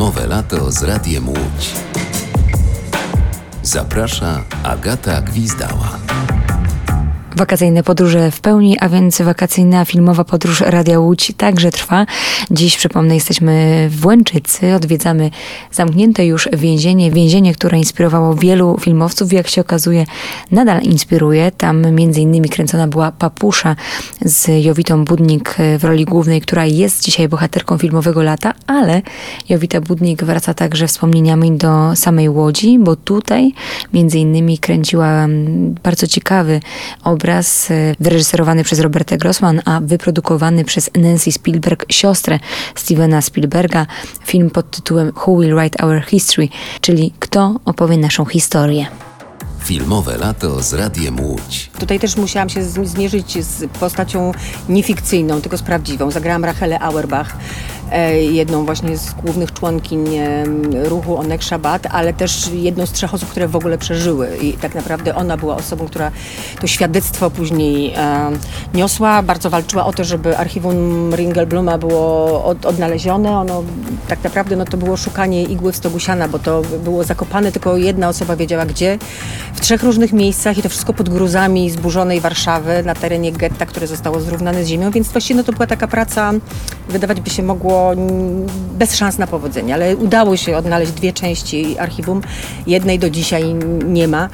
Filmowe lato z Radiem Łódź. Zaprasza Agata Gwizdała. Wakacyjne podróże w pełni, a więc wakacyjna filmowa podróż Radia Łódź także trwa. Dziś, przypomnę, jesteśmy w Łęczycy, odwiedzamy zamknięte już więzienie, które inspirowało wielu filmowców, jak się okazuje nadal inspiruje. Tam między innymi kręcona była Papusza z Jowitą Budnik w roli głównej, która jest dzisiaj bohaterką filmowego lata, ale Jowita Budnik wraca także wspomnieniami do samej Łodzi, bo tutaj między innymi kręciła bardzo ciekawy obraz wyreżyserowany przez Robertę Grossman, a wyprodukowany przez Nancy Spielberg, siostrę Stevena Spielberga. Film pod tytułem Who Will Write Our History, czyli Kto opowie naszą historię. Filmowe lato z Radiem Łódź. Tutaj też musiałam się zmierzyć z postacią niefikcyjną, tylko z prawdziwą. Zagrałam Rachelę Auerbach, jedną właśnie z głównych członkiń ruchu Onek Szabat, ale też jedną z 3 osób, które w ogóle przeżyły. I tak naprawdę ona była osobą, która to świadectwo później niosła. Bardzo walczyła o to, żeby archiwum Ringelbluma było odnalezione. Ono tak naprawdę to było szukanie igły w stogu siana, bo to było zakopane, tylko jedna osoba wiedziała gdzie. W 3 różnych miejscach i to wszystko pod gruzami zburzonej Warszawy, na terenie getta, które zostało zrównane z ziemią, więc właściwie to była taka praca, wydawać by się mogło, bez szans na powodzenie, ale udało się odnaleźć 2 części archiwum, jednej do dzisiaj nie ma.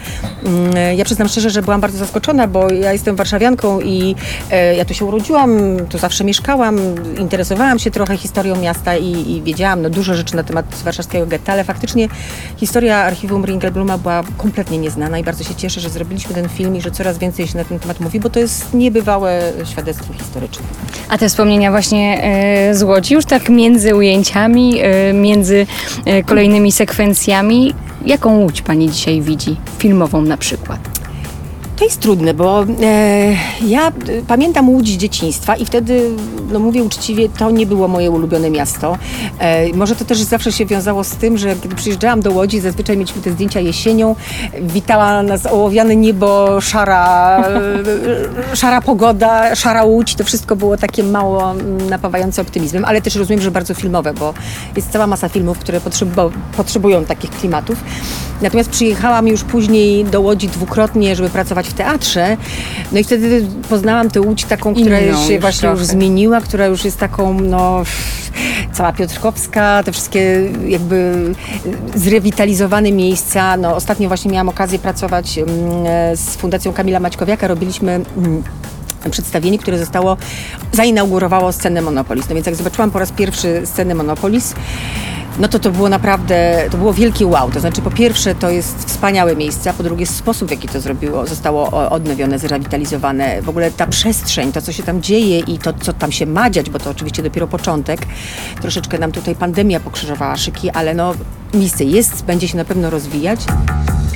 Ja przyznam szczerze, że byłam bardzo zaskoczona, bo ja jestem warszawianką i ja tu się urodziłam, tu zawsze mieszkałam, interesowałam się trochę historią miasta i wiedziałam dużo rzeczy na temat warszawskiego getta, ale faktycznie historia archiwum Ringelbluma była kompletnie nieznana i bardzo się cieszę, że zrobiliśmy ten film i że coraz więcej się na ten temat mówi, bo to jest niebywałe świadectwo historyczne. A te wspomnienia właśnie z Łodzi, już tak między ujęciami, między kolejnymi sekwencjami, jaką Łódź pani dzisiaj widzi? Filmową na przykład. To jest trudne, bo ja pamiętam Łódź z dzieciństwa i wtedy, mówię uczciwie, to nie było moje ulubione miasto. Może to też zawsze się wiązało z tym, że kiedy przyjeżdżałam do Łodzi, zazwyczaj mieliśmy te zdjęcia jesienią, witała nas ołowiane niebo, szara pogoda, szara Łódź. To wszystko było takie mało napawające optymizmem, ale też rozumiem, że bardzo filmowe, bo jest cała masa filmów, które potrzebują takich klimatów. Natomiast przyjechałam już później do Łodzi 2-krotnie, żeby pracować w teatrze. No i wtedy poznałam tę Łódź taką, która się właśnie już zmieniła, która już jest taką, cała Piotrkowska, te wszystkie jakby zrewitalizowane miejsca. Ostatnio właśnie miałam okazję pracować z Fundacją Kamila Maćkowiaka. Robiliśmy przedstawienie, które zainaugurowało scenę Monopolis. No więc jak zobaczyłam po raz pierwszy scenę Monopolis, to było naprawdę, to było wielkie wow. To znaczy, po pierwsze, to jest wspaniałe miejsce, a po drugie, sposób, w jaki to zostało odnowione, zrewitalizowane. W ogóle ta przestrzeń, to, co się tam dzieje i to, co tam się ma dziać, bo to oczywiście dopiero początek. Troszeczkę nam tutaj pandemia pokrzyżowała szyki, ale miejsce jest, będzie się na pewno rozwijać.